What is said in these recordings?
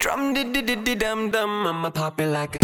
drum, dum dum. I'ma pop it like a.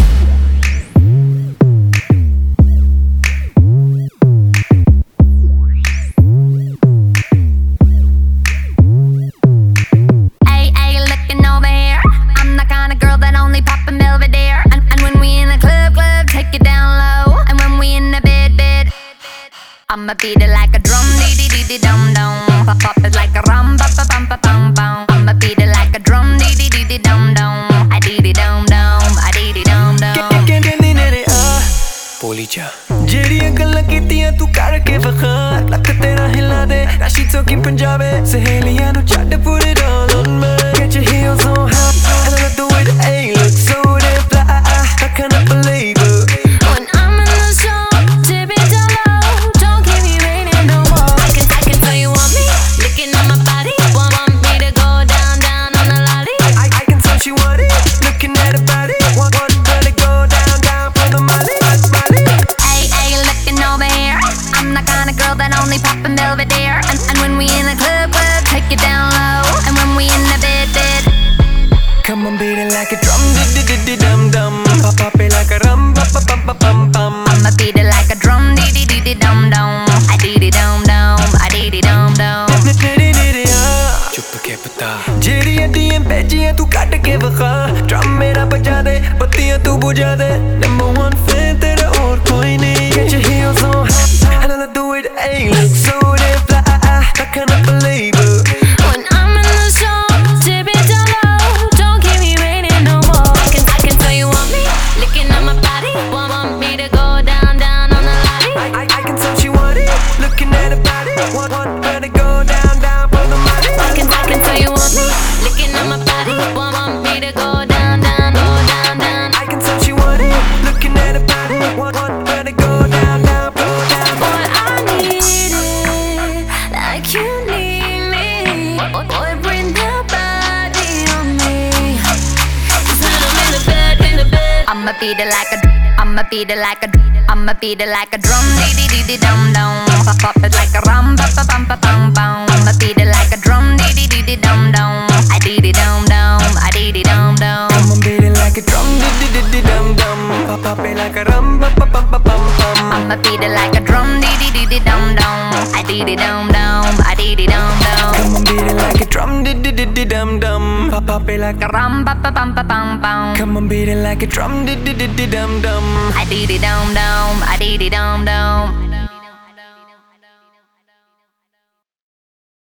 I'ma beat it like a drum, dee dee dee dee dum dum. Pop pop it like a rum, ba ba bum ba bum bum. I'ma beat it like a drum, dee dee dee dee dum dum. I dee dee dum dum, I dee dee dum dum. ਕਹਿੰਦੀ ਨੇ ਰੇ ਆ ਬੋਲੀ ਜਾ ਜਿਹੜੀਆਂ ਗੱਲਾਂ ਕੀਤੀਆਂ ਤੂੰ ਕਰਕੇ ਵਖਾ ਲੱਕ ਤੇਰਾ ਹਿਲਾ ਦੇ ਰਾਸ਼ੀ ਚੋਕੀ ਪੰਜਾਬੇ ਸਹੇਲੀਆਂ ਨੂੰ ਛੱਡ put it all on me. Get your heels on high and I love the way that A look so damn fly. I cannot believe it. When I'm in the zone, dip it down low. Don't keep me waiting no more. I can tell you want me, looking at my body. Want me to go down down on the lolly. I can tell she want it, looking at her body. Want her to go down down for the molly. Hey, looking over here. I'm the kind of girl that only pop in Belvedere. And when we in the club, take it down low. And when we in the bed. Come on, beat it like a drum, dum dum. Pop it like a rum, bum bum. I'ma beat it like a drum, dee dee dee dum dum. I dee dee dum dum, I dee dee dum dum. ਚੁੱਪ ਕੇ ਪਤਾ ਜਿਹੜੀਆਂ ਡੀਆਂ ਭੇਜੀਆਂ ਤੂੰ ਕੱਢ ਕੇ ਵਿਖਾ drum ਮੇਰਾ ਬਜਾ ਦੇ ਬੱਤੀਆਂ ਤੂੰ ਬੁਝਾ ਦੇ ਨੰਬਰ 1 ਫੈਨ ਤੇਰਾ ਹੋਰ ਕੋਈ ਨਹੀਂ get your heels on high and I love the way that A look so damn fly. I cannot believe it. When I'm in the zone, dip it down low. Don't keep me waiting no more. I can tell you want me, looking at my body. Want me to go down down on the lolly. I can tell she want it, looking at her body. Want her to go down down for the molly. I can tell you want me, looking at my body. Want me to go down down, go down down. I can tell she want it, looking at her body. Want her to go down down, go down. Boy, I need it like you need me. Boy, bring that body on me. 'Cause when I'm in the bed, I'ma beat it like a, I'ma beat it like a, I'ma beat it like a drum, dee dee dee dee dum dum. Pop pop it like a rum, ba ba bum ba bum bum. I'ma beat it like a drum, dee dee dee dee dum dum. I dee dee dum dum, I dee dee dum dum. Come on, beat it like a drum, dum dum. Pop it like a rum, bum. I'ma beat it like a drum, dee dee dee dee dum dum. I dee dee dum dum, I dee dee dum dum. Come on, beat it like a drum, dum dum. Pop it like a Rum ba ba bum ba bum bum. come on, beat it like a drum, dum dum. I dee dee dum dum, I dee dee dum dum.